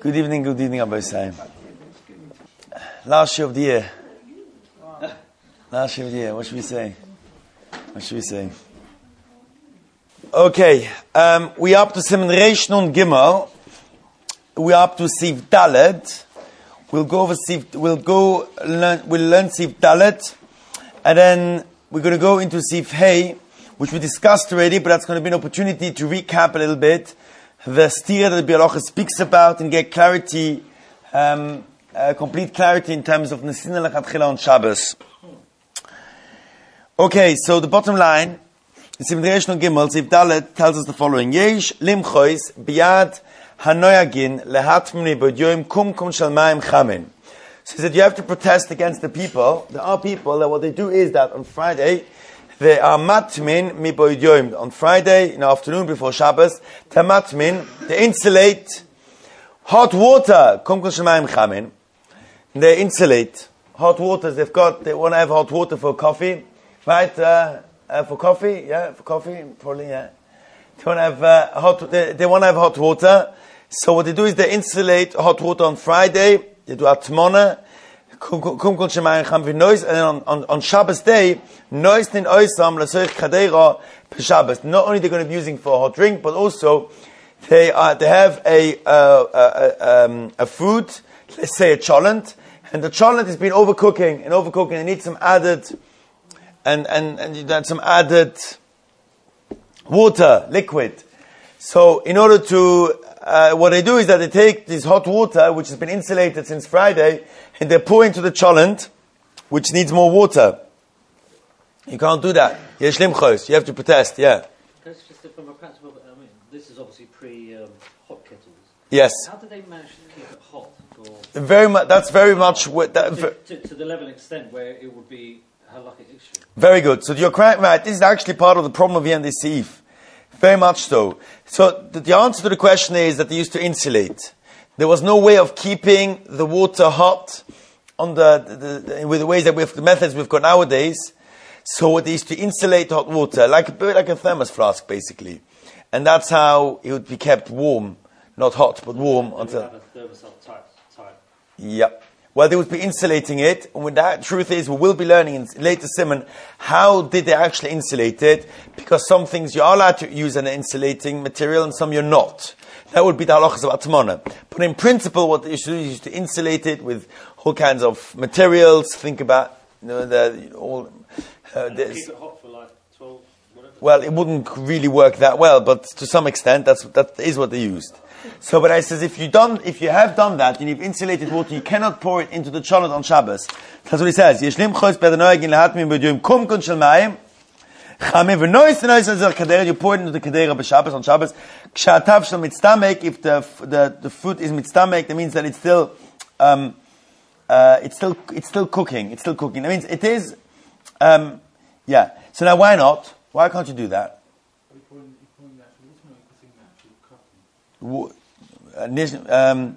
Good evening, Abba Yisrael. Last year of the year. Last year of the year. What should we say? Okay, we are up to Siman Reish Nun Gimel. We are up to Sif Dalet. We'll learn Sif Dalet, and then we're going to go into Sif Hey, which we discussed already, but that's going to be an opportunity to recap a little bit the stira that the Biur Halacha speaks about and get clarity, complete clarity in terms of Nesina Lechatchila on Shabbos. Okay, so the bottom line, Siman Reish Nun Gimel, Sif Dalet tells us the following: Yesh limchois biyad hanoyagin lehatmni b'yoyim kum shel mayim chamin. So he said you have to protest against the people. There are people that what they do is that on Friday they are matmin mi b'yoyim. On Friday in the afternoon before Shabbos, they're matmin. They insulate hot water kum shel mayim chamin. They insulate hot water. They want to have hot water for coffee, right? For coffee, probably, yeah. They want to have hot water. So what they do is they insulate hot water on Friday. They do atmona, and then on Shabbos day, nois nin oisam l'soich kadeira b'Shabbos. Not only they're going to be using for a hot drink, but also they have a food, let's say a cholent, and the cholent has been overcooking, and it needs some added. And some added water, liquid. So in order to, what they do is that they take this hot water, which has been insulated since Friday, and they pour into the cholent, which needs more water. You can't do that. Yesh limchos. You have to protest, yeah. That's just from a practical, this is obviously pre-hot kettles. Yes. How do they manage to keep it hot? That's very much... to the level and extent where it would be halakhic issue. Very good. So you're correct, right? This is actually part of the problem of Yen Seif. Very much so. So the answer to the question is that they used to insulate. There was no way of keeping the water hot on with the ways that the methods we've got nowadays. So what they used to insulate hot water, like a thermos flask, basically. And that's how it would be kept warm. Not hot, but warm. Until... Type. Yep. Well, they would be insulating it, and when that truth is, we will be learning in later Siman how did they actually insulate it, because some things you are allowed to use an insulating material, and some you're not. That would be the halachas of Atmana. But in principle, what they used to do is to insulate it with all kinds of materials. Think about, keep it hot for like 12, whatever. Well, it wouldn't really work that well, but to some extent, that is what they used. So, but I says, if you have done that, and you've insulated water, you cannot pour it into the cholent on Shabbos. That's what he says. Yeshlim chos bedanoyagin lehatmin b'yoyim kum shel mayim chamim v'nois kadera. You pour it into the kadera b'Shabbos on Shabbos. Kshatav shel mitztamek. If the food is mitztamek, that means that it's still cooking. It's still cooking. That means it is. Yeah. So now, why not? Why can't you do that? No,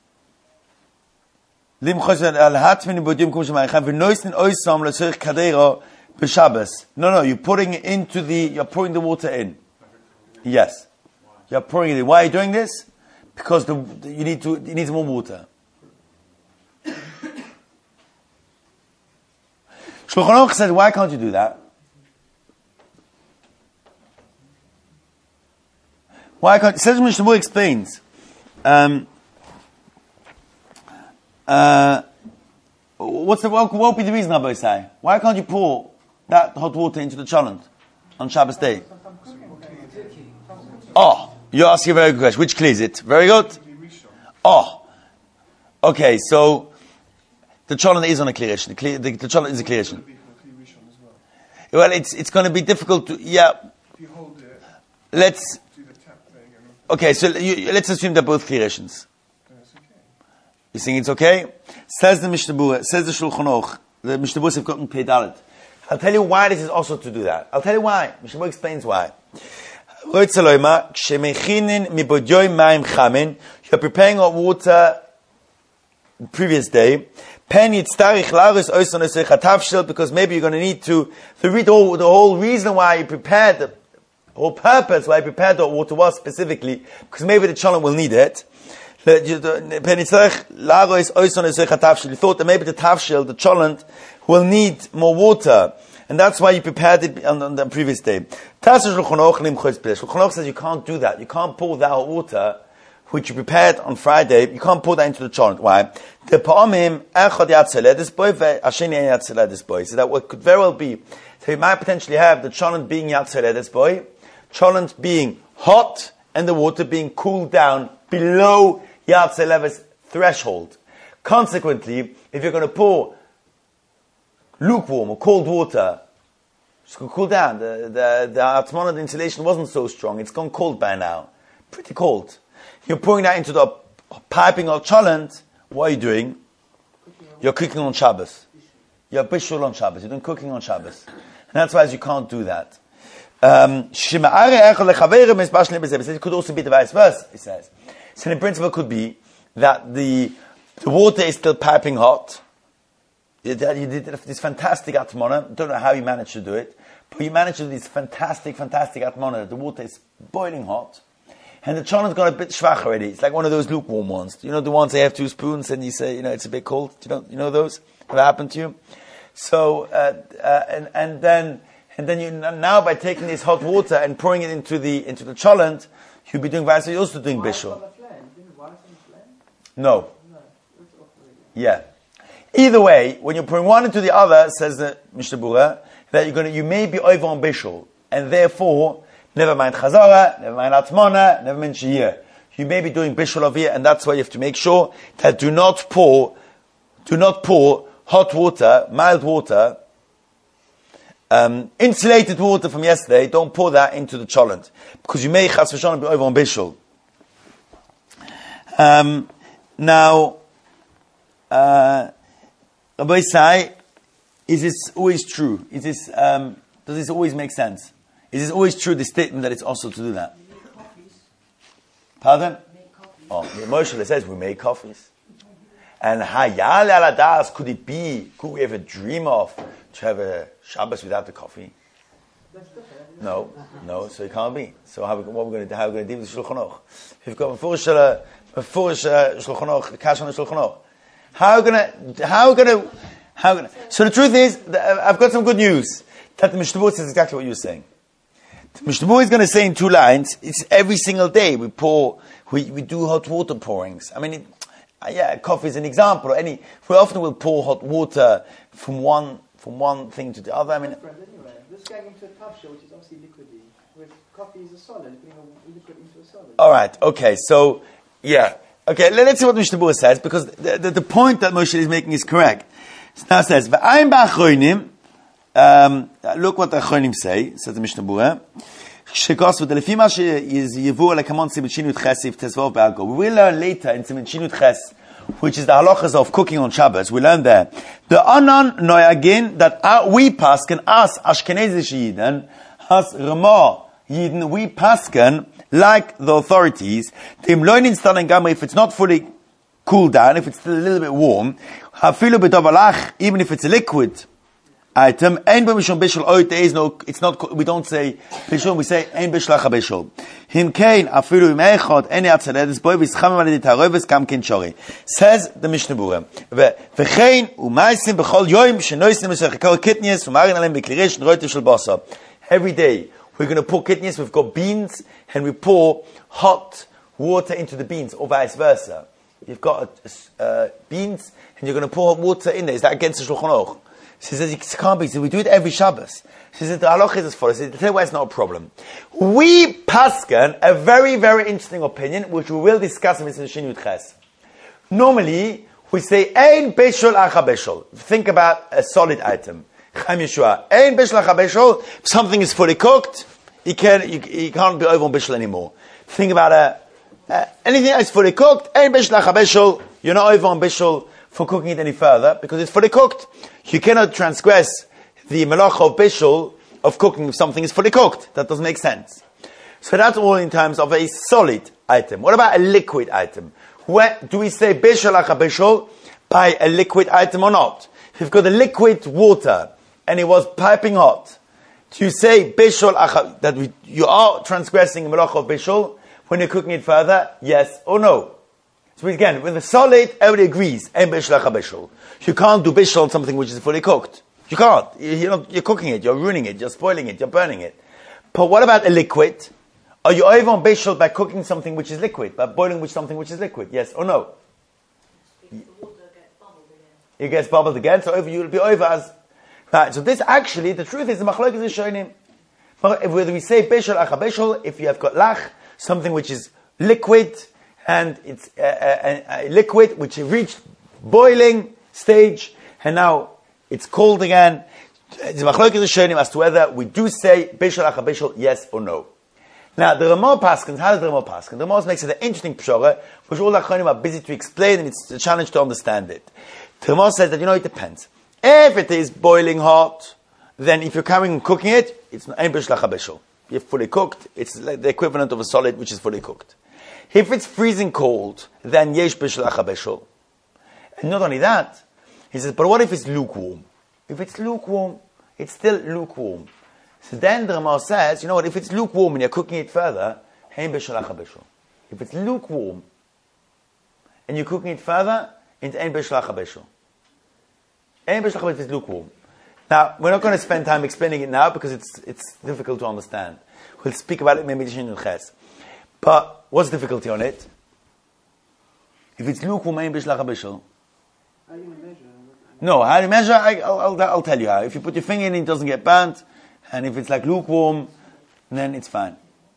you're pouring the water in. Yes. You're pouring it in. Why are you doing this? Because it needs more water. Shulchan Aruch said, why can't you do that? Why can't? Says Mishnah Berurah explains. What would be the reason, Abba say? Why can't you pour that hot water into the cholent on Shabbos day? Oh, you're asking a very good question. Which kli is it? Very good. Oh, okay. So the cholent is on a kli rishon. The cholent is a kli rishon. Well, it's going to be difficult to. Yeah. Okay, so let's assume they're both kli rishonos. You think it's okay? Says the Mishnah Berurah, says the Shulchan Aruch, the Mishnah Berurah have gotten Pei Dalet. I'll tell you why this is also to do that. I'll tell you why. Mishnah Berurah explains why. You're preparing hot water the previous day. Because maybe you're going to need to read the whole reason why you prepared the whole purpose why I prepared the water was specifically because maybe the cholent will need it. You thought that maybe the tafshil, the cholent, will need more water. And that's why you prepared it on the previous day. Shulchan Aruch says you can't do that. You can't pour that hot water, which you prepared on Friday, you can't pour that into the cholent. Why? The pa'amim echad yatzeleh this boy, asheni yatzeleh this boy. So that what could very well be, so you might potentially have the cholent being yatzeleh this boy, cholent being hot, and the water being cooled down below yatzeleh's threshold. Consequently, if you're going to pour lukewarm or cold water, it's going to cool down. The atmana, the insulation wasn't so strong. It's gone cold by now. Pretty cold. You're pouring that into the piping or cholent. What are you doing? You're cooking on Shabbos. You're bishul on Shabbos. You're doing cooking on Shabbos. And that's why you can't do that. It could also be the vice versa, it says. So the principle could be that the water is still piping hot. You did this fantastic atmana. Don't know how you managed to do it, but you managed to do this fantastic atmana. The water is boiling hot, and the cholent got a bit schwach already. It's like one of those lukewarm ones. You know the ones they have 2 spoons, and you say, it's a bit cold. You know those? Have that happened to you? So and then you now by taking this hot water and pouring it into the cholent, you'll be doing vice. You're also doing bishul. No. Yeah. Either way, when you're pouring one into the other, says the Mishnah Berurah, that you may be over on bishul, and therefore, never mind chazara, never mind atmana, never mind shiyah. You may be doing bishul over here, and that's why you have to make sure that do not pour hot water, mild water, insulated water from yesterday. Don't pour that into the cholent, because you may chas v'shalom be over on bishul. Now. Rabbi Isai, is this always true? Is this, does this always make sense? Is this always true, the statement that it's also to do that? Pardon? Oh, the Moshe says we make coffees. And hayal aladas, could we ever dream of to have a Shabbos without the coffee? No, so it can't be. So how are we going to deal with Shulchan Aruch? We've got before Shulchan Aruch, Kash on the Shulchan Aruch. How gonna? So the truth is, I've got some good news. That the Mishnah Berurah says exactly what you're saying. The Mishnah Berurah is going to say in 2 lines, it's every single day we do hot water pourings. I mean, coffee is an example. We often will pour hot water from one thing to the other. I mean, this going into a tafshil, which is obviously liquidy. With coffee is a solid, putting a liquid into a solid. All right. Okay. So yeah. Okay, let's see what Mishnah Berurah says, because the point that Moshe is making is correct. It now says, V'ayim ba'achronim, look what the achronim say, says the Mishnah Berurah, Shekos v'delefim ashe yivu lekamon simen shinut ches if tezvov be'alko. We will learn later in simen shinut ches, which is the halachas of cooking on Shabbos. We learn there. The anan noyagin, that we pasken, as Ashkenazish Yidden, as Ramah Yidden, we pasken, like the authorities, if it's not fully cooled down, if it's still a little bit warm, even if it's a liquid item, it's not, we don't say bishul, we say ein bishlach bishul. Says the Mishnah Berurah, every day we're going to pour kidneys. We've got beans, and we pour hot water into the beans, or vice versa. You've got beans, and you're going to pour hot water in there. Is that against the Shulchan Aruch? She says it can't be. So we do it every Shabbos. She says the halach is as follows. She says, tell you why it's not a problem. We pasken a very, very interesting opinion, which we will discuss in Mitzvah Shinut Ches. Normally, we say ein bishul acha bishul. Think about a solid item. Chaim Yeshua. Ein bishul acha bishul. If something is fully cooked, you can't be over on bishul anymore. Think about anything that's fully cooked. Ein bishul acha bishul. You're not over on bishul for cooking it any further because it's fully cooked. You cannot transgress the melach of bishul of cooking if something is fully cooked. That doesn't make sense. So that's all in terms of a solid item. What about a liquid item? Do we say bishul acha bishul by a liquid item or not? If you've got a liquid water and it was piping hot, do you say bishul acha, that you are transgressing the melach of bishul when you're cooking it further? Yes or no? So again, with the solid, everybody agrees. Ein bishul acha bishul. You can't do bishul on something which is fully cooked. You can't. You're cooking it, you're ruining it, you're spoiling it, you're burning it. But what about a liquid? Are you over on bishul by cooking something which is liquid, by boiling with something which is liquid? Yes or no? It gets bubbled again, so you'll be over as... Right, so this actually, the truth is, the machlokes is showing him. Whether we say bishul acha bishul, if you have got lach, something which is liquid, and it's a liquid which reached boiling stage, and now it's cold again. The machlokes is showing him as to whether we do say bishul acha bishul, yes or no. Now, the Ramah Paskins, how does the Ramah Paskin? The Ramah makes it an interesting pshara, which all the Achronim are busy to explain, and it's a challenge to understand it. The Ramah says that, it depends. If it is boiling hot, then if you're coming and cooking it, it's ein bishul acha bishul. You're fully cooked, it's like the equivalent of a solid which is fully cooked. If it's freezing cold, then yesh bishul acha bishul. And not only that, he says, but what if it's lukewarm? If it's lukewarm, it's still lukewarm. So then the Ramah says, if it's lukewarm and you're cooking it further, hein bishul acha bishul. If it's lukewarm and you're cooking it further, it's ein bishul acha bishul. Ein bishul acha bishul is lukewarm. Now, we're not going to spend time explaining it now because it's difficult to understand. We'll speak about it maybe in Ches. But what's the difficulty on it? If it's lukewarm, ein bishul acha bishul. How do you measure? No, how do you measure? I'll tell you how. If you put your finger in, it doesn't get burnt. And if it's like lukewarm, then it's fine.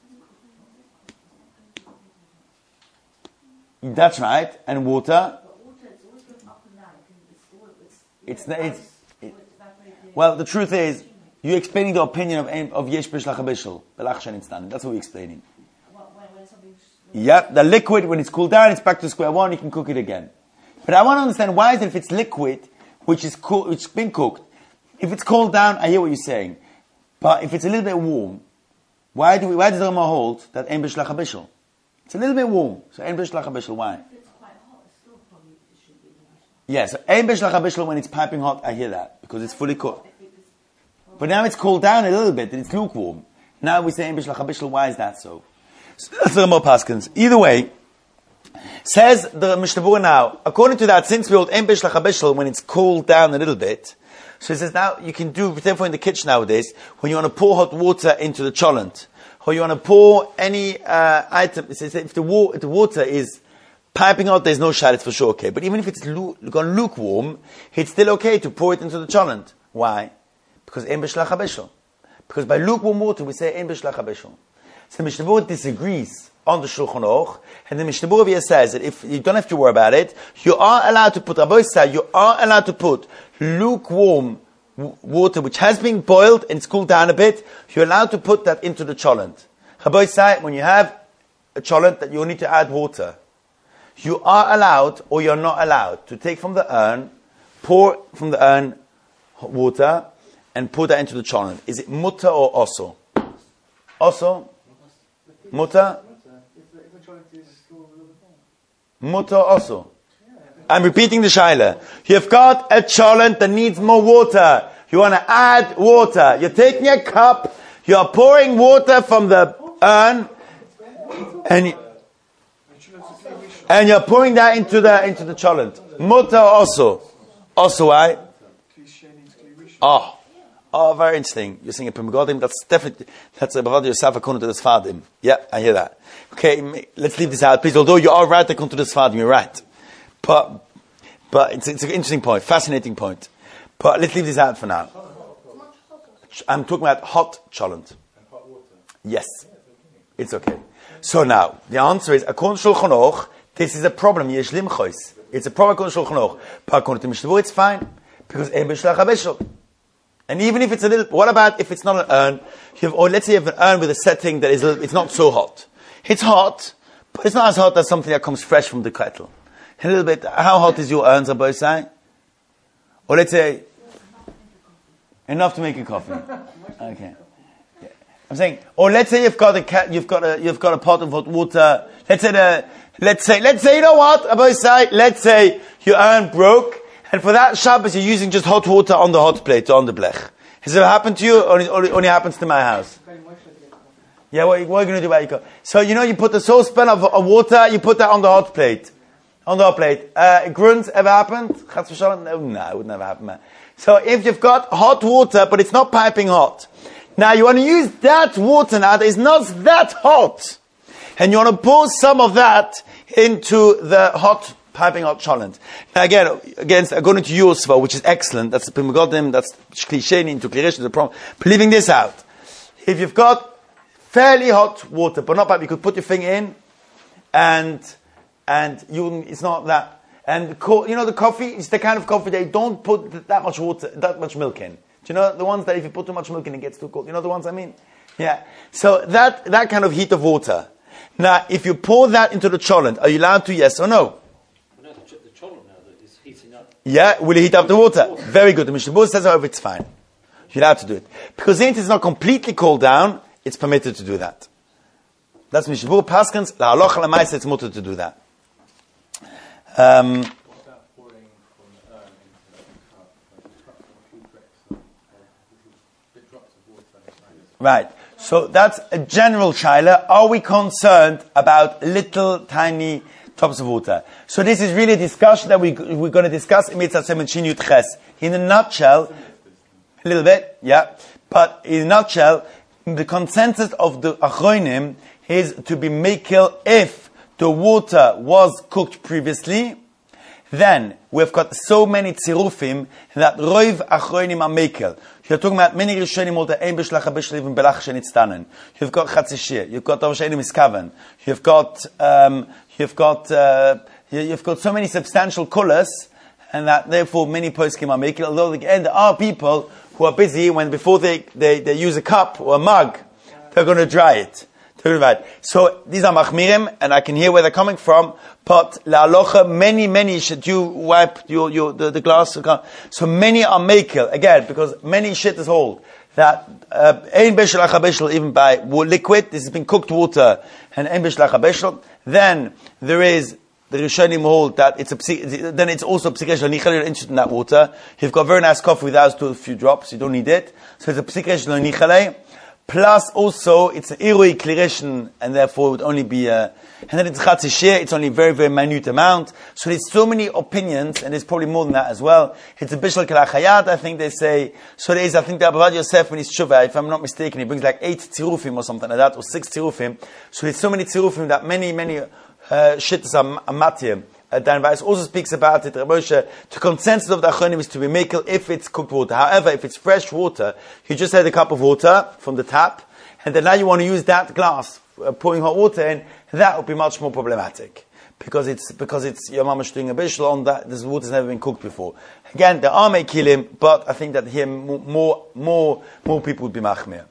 That's right. And water? Well, the truth is, you're explaining the opinion of Yesh Bishul acha bishul. That's what we're explaining. Yep, the liquid, when it's cooled down, it's back to square one, you can cook it again. But I want to understand, why is it if it's liquid, which is been cooked, if it's cooled down, I hear what you're saying. But if it's a little bit warm, why does the Ramah hold that ein bishul acha bishul? It's a little bit warm, so ein bishul acha bishul. Why? If it's quite hot, it still probably should be bishul. Yes, so ein bishul acha bishul when it's piping hot. I hear that because it's fully cooked. But now it's cooled down a little bit and it's lukewarm. Now we say ein bishul acha bishul. Why is that so? So that's the Ramah Paskins. Either way, says the Mishnah Berurah now. According to that, since we hold ein bishul acha bishul when it's cooled down a little bit. So he says now you can do, therefore in the kitchen nowadays, when you want to pour hot water into the cholent, or you want to pour any item, it says if the water is piping out, there's no shad, it's for sure okay. But even if it's gone lukewarm, it's still okay to pour it into the cholent. Why? Because ein bishul acha bishul. Because by lukewarm water we say ein bishul acha bishul. So the Mishnah Berurah disagrees on the Shulchan Aruch, and the Mishnah Berurah here says that if you don't have to worry about it, you are allowed to put, Rabbi said, you are allowed to put lukewarm water which has been boiled and it's cooled down a bit, you're allowed to put that into the cholent. Rabbi said, when you have a cholent that you need to add water, you are allowed or you're not allowed to take from the urn, pour from the urn water, and put that into the cholent. Is it mutter or oso? Oso? Mutter? Mutter oso? I'm repeating the shaila. You've got a cholent that needs more water. You want to add water. You're taking a cup, you're pouring water from the urn, and you're pouring that into the cholent. Mutter oso? Oso, why? Oh, very interesting. You're saying a Primogodim, that's a Bavad Yosef according to the Sfadim. Yeah, I hear that. Okay, let's leave this out, please. Although you are right according to the Sfadim, you're right. But it's an interesting point, fascinating point. But let's leave this out for now. I'm talking about hot cholent. Yes. It's okay. So now, the answer is, according to Shulchan Aruch, this is a problem. Yesh limchois. It's a problem according to Shulchan Aruch. But according to Mishnah Berurah, it's fine. Because ein bishul acha bishul. And even if it's a little, what about if it's not an urn? Or let's say you have an urn with a setting that is it's not so hot. It's hot, but it's not as hot as something that comes fresh from the kettle. A little bit. How hot is your urn, Zabbai say? Or let's say enough to make a coffee. Okay. Yeah. I'm saying, or let's say you've got a pot of hot water. Let's say you know what, Zabbai say? Let's say your urn broke. And for that Shabbos, you're using just hot water on the hot plate, on the blech. Has it ever happened to you, or it only happens to my house? Yeah, what are you going to do about your coffee? So, you put the saucepan of water, you put that on the hot plate. On the hot plate. Grunt ever happened? Chatz v'shalom? No, it would never happen, man. So if you've got hot water, but it's not piping hot, now you want to use that water now that is not that hot, and you want to pour some of that into the hot, piping hot cholent. Now again, according to Yosef, which is excellent, that's the Pimigodim, that's Shkli into Klirish, the problem. But leaving this out, if you've got fairly hot water, but not piping, you could put your finger in, and it's not that. And the coffee is the kind of coffee they don't put that much water, that much milk in. Do you know the ones that if you put too much milk in, it gets too cold? You know the ones I mean? Yeah. So that kind of heat of water. Now, if you pour that into the cholent, are you allowed to? Yes or no? No, the cholent now that is heating up. Yeah. Will it heat up the water? Very good. The Mishnah Berurah says, however, it's fine. You're allowed to do it because since it's not completely cooled down, it's permitted to do that. That's Mishnah Berurah Paskins. La halacha l'maaseh, it's mutter to do that. What about pouring from the urn into a cup, like a cup of a few big drops of water? Right. So that's a general shaila. Are we concerned about little tiny drops of water? So this is really a discussion that we're going to discuss in Mitzvah Semen Shin Yud Ches. In a nutshell, a little bit, yeah. But in a nutshell, the consensus of the Achronim is to be mekel if the water was cooked previously, then we've got so many tzirufim that roiv achronim are mekel. You're talking about many rishonim all the ein b'shlach ha'bishul even belach shenitztanen. You've got chatzishir. You've got avshenim iskaven. You've got so many substantial colors, and that therefore many poskim are mekel. Although again, there are people who are busy when before they use a cup or a mug, they're going to dry it. So these are machmirim, and I can hear where they're coming from. But la alocha, many should you wipe the glass? So many are mekel again because many shittas hold that ein b'shlach ha'bishul even by liquid. This has been cooked water and ein b'shlach ha'bishul. Then there is the Rishonim hold that then it's also psikesh l'nichale. You're interested in that water. You've got very nice coffee without a few drops. You don't need it. So it's a psikesh l'nichale. Plus, also, it's an irui klirishin, and therefore it would only be and then it's chatzishir, it's only a very, very minute amount. So there's so many opinions, and there's probably more than that as well. It's a bishul kalachayat, I think they say. So there is, I think the Abavad Yosef, when he's tshuva, if I'm not mistaken, he brings like 8 tzirufim or something like that, or 6 tzirufim. So there's so many tzirufim that many shittas are matir. Dan Weiss also speaks about it, Ramosha, the consensus of the Achronim is to be mekel if it's cooked water. However, if it's fresh water, you just had a cup of water from the tap, and then now you want to use that glass, pouring hot water in, that would be much more problematic. Because it's your mama's doing a bishul on that, this water's never been cooked before. Again, there are mekilim, but I think that here more people would be machmir.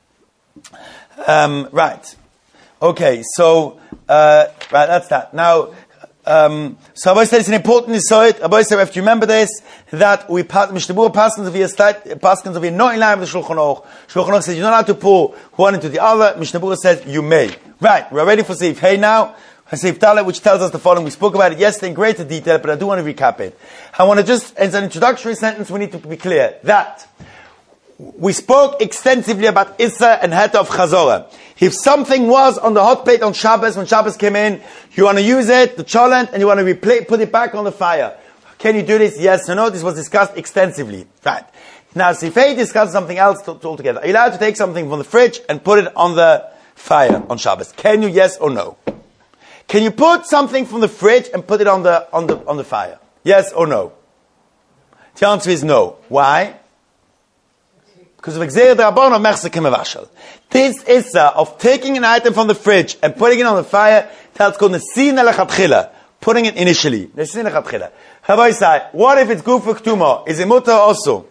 Right. Okay, so, right, that's that. Now, so Abba said it's an important insight. Abba said we have to remember this, that we Mishnah Berurah paskins of not in line with the Shulchan Aruch. Shulchan Aruch says you're not allowed to pour one into the other. Mishnah Berurah says you may. Right, we're ready for Seif Hey now. Seif Dalet, which tells us the following. We spoke about it yesterday in greater detail, but I do want to recap it. I want to just, as an introductory sentence, we need to be clear that we spoke extensively about Issa and Heta of Chazorah. If something was on the hot plate on Shabbos, when Shabbos came in, you want to use it, the cholent, and you want to put it back on the fire. Can you do this? Yes or no? This was discussed extensively. Right. Now, Sifei discussed something else altogether. Are you allowed to take something from the fridge and put it on the fire on Shabbos? Can you? Yes or no? Can you put something from the fridge and put it on the fire? Yes or no? The answer is no. Why? Because of Exer D'Rabbanan of Mechzer K'mevashel. This issa of taking an item from the fridge and putting it on the fire, that's called Nesin Lechatchila. Putting it initially. Nesin Lechatchila. Havai, what if it's good for Ktuma? Is it mutar also?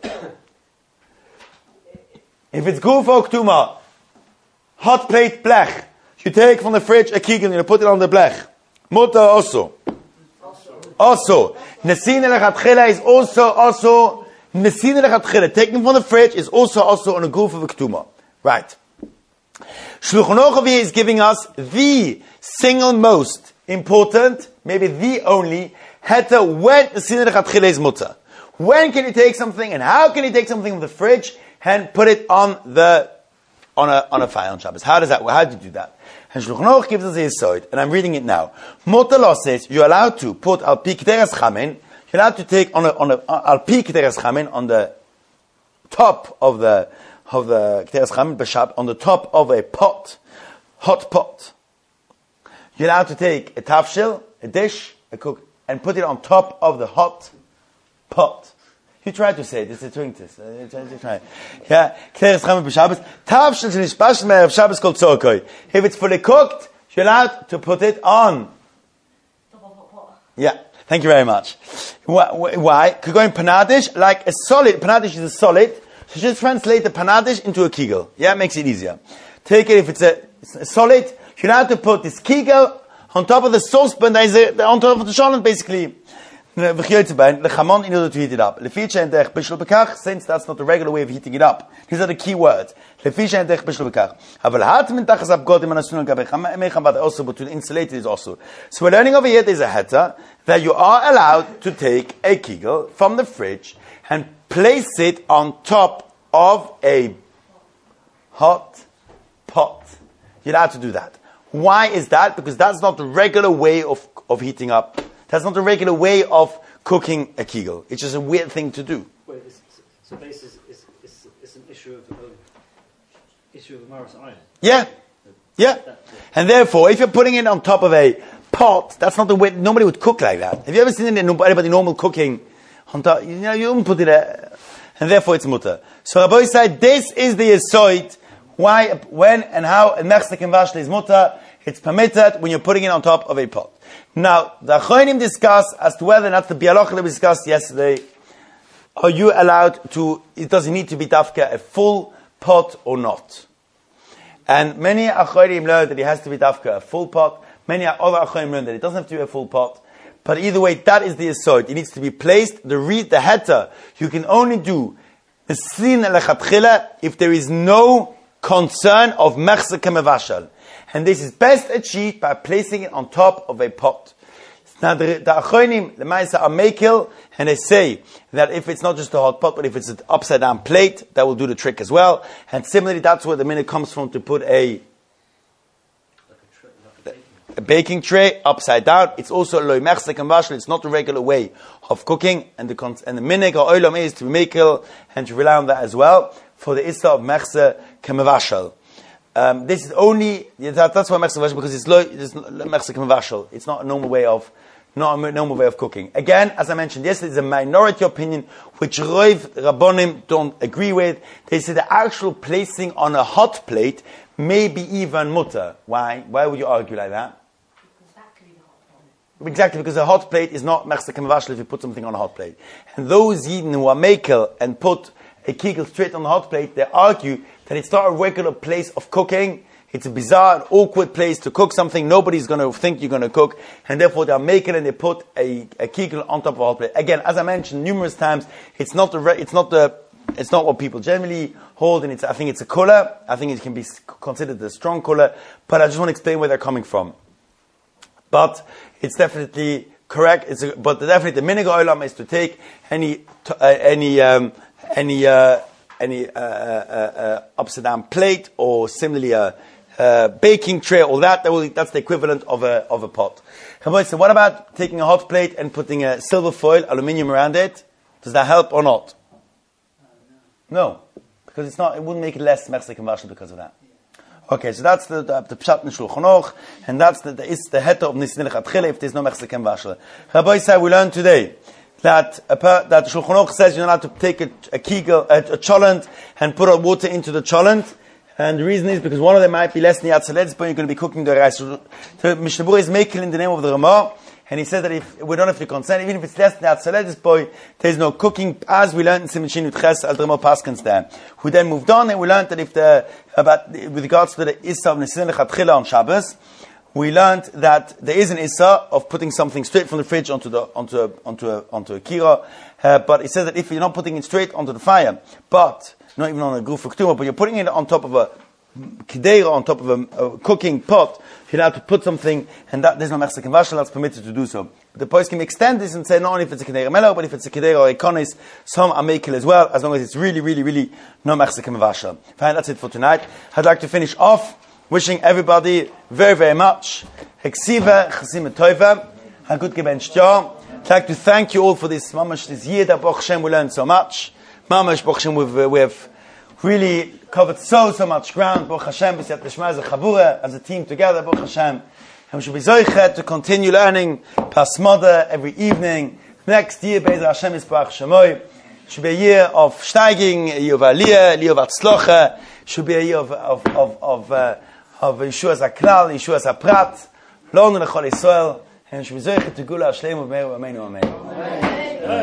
If it's good for Ktuma, hot plate blech, you take from the fridge a kegel and you put it on the blech. Mutar also. Also. Nesin Lechatchila is also taking from the fridge is also on a goof of a ketuma. Right. Shulchan Aruch is giving us the single most important, maybe the only, heta when the sin lechatchila is mutar. When can you take something and how can you take something from the fridge and put it on the on a fire on Shabbos. How do you do that? And Shulchan Aruch gives us his side, and I'm reading it now. Motala says you're allowed to put al pi k'teres chamin. You're allowed to take on al pi k'teres chamin on the top of the k'teres chamin b'shab, on the top of a pot, hot pot. You're allowed to take a tafshil, a dish, a cook, and put it on top of the hot pot. You try to say it. It's a doing this. Try. Yeah. K'teres chamin b'Shabbos. Tafshil shenishbashel me'erev Shabbos called tzorkoi. If it's fully cooked, you're allowed to put it on. Yeah. Thank you very much. Why? Going panadish, like a solid. Panadish is a solid. So just translate the panadish into a kegel. Yeah, it makes it easier. Take it if it's a solid. You're allowed to put this kegel on top of the saucepan. On top of the shalom, basically. In order to heat it up. Since that's not the regular way of heating it up. These are the key words. Also, but to insulate it is also. So we're learning over here there's a heta that you are allowed to take a kegel from the fridge and place it on top of a hot pot. You're allowed to do that. Why is that? Because that's not the regular way of heating up. That's not the regular way of cooking a kegel. It's just a weird thing to do. Wait, so basically it's an issue of Maris iron. Yeah. And therefore, if you're putting it on top of a pot, that's not the way, nobody would cook like that. Have you ever seen anybody normal cooking on top? You don't put it there. And therefore it's mutter. So Rabbi said, this is the yisoid, why, when, and how, and mechzek and vashli is mutter. It's permitted when you're putting it on top of a pot. Now, the Achronim discuss as to whether or not the bialoch that we discussed yesterday, are you allowed to, it doesn't need to be dafka a full pot or not. And many Achronim learn that it has to be dafka a full pot. Many other Achronim learn that it doesn't have to be a full pot. But either way, that is the aside. It needs to be placed, the heter. You can only do the sin lechatchila if there is no concern of mechzek mevashal. And this is best achieved by placing it on top of a pot. Now the Achronim, the Ma'aseh are makil, and they say that if it's not just a hot pot, but if it's an upside down plate, that will do the trick as well. And similarly, that's where the minute comes from to put a baking tray upside down. It's also loy mechzek and vashel. It's not the regular way of cooking, and the minhag or olam is to be makil and to rely on that as well for the issa of mechzek kemevashel. This is only that's why mechzek vashel, because it's mechzek kemevashel. It's not a normal way of cooking. Again, as I mentioned yesterday, it's a minority opinion which Roiv Rabbonim don't agree with. They say the actual placing on a hot plate may be even mutter. Why? Why would you argue like that? Exactly, because a hot plate is not mechzek kemevashel if you put something on a hot plate. And those Yidden who are makel and put a kegel straight on the hot plate, they argue that it's not a regular place of cooking. It's a bizarre, awkward place to cook something. Nobody's going to think you're going to cook, and therefore they are making and they put a kegel on top of a hot plate. Again, as I mentioned numerous times, it's not what people generally hold, and I think it's a kula. I think it can be considered a strong kula, but I just want to explain where they're coming from. But it's definitely correct. But definitely the minhag olam is to take any upside down plate or similarly a baking tray, all that's the equivalent of a pot. So what about taking a hot plate and putting a silver foil, aluminium around it? Does that help or not? No, because it wouldn't make it less mechzek and vashel because of that. Okay, so that's the pshat in Shulchan Aruch, and that's the heter of nisin lechatchila if there's no mechzek and vashel. Rabbi said we learned today that Shulchan Aruch says you're not allowed to take a kegel, a cholent, and put water into the cholent. And the reason is because one of them might be less than Yatzaledis, but you're going to be cooking the rice. So Mishnah Berurah is making in the name of the Ramah, and he said that if we don't have to consent, even if it's less than Yatzaledis, boy, there's no cooking, as we learned in Siman Shin Yud al Ramah Paskins there. We then moved on, and we learned that with regards to the Issa of Nisin Lechatchila on Shabbos, we learned that there is an Issa of putting something straight from the fridge onto a kira, but it says that if you're not putting it straight onto the fire, but not even on a guf ktuma, but you're putting it on top of a kidera, on top of a cooking pot, you're allowed to put something, and that there's no mechzek and vashel that's permitted to do so. The post can extend this and say not only if it's a Kedera Melech, but if it's a Kedera or Ikonis, some are makel as well, as long as it's really, really, really no mechsekim avashal. Fine, that's it for tonight. I'd like to finish off wishing everybody very, very much Heksiva, Chasima Toiva, a good gebencht Jahr. I'd like to thank you all for this Mamash, this year that Baruch Hashem we learned so much. Mamash, Baruch Hashem, we've really covered so much ground. Baruch Hashem, B'siyat Lishma as a Chabura, as a team together, Baruch Hashem. And we should be zoichet to continue learning Pasmoda every evening. Next year, Be'ezer Hashem Yisparach Shemoy, should be a year of steiging, a year of aliyah, a year of atzlocha. Should be a year of Yeshua Zaklal, Yeshua Zaprat, Lonu Lechol Yisrael, and should be zoichet to Gula Shleimu B'meir B'meinu Amen.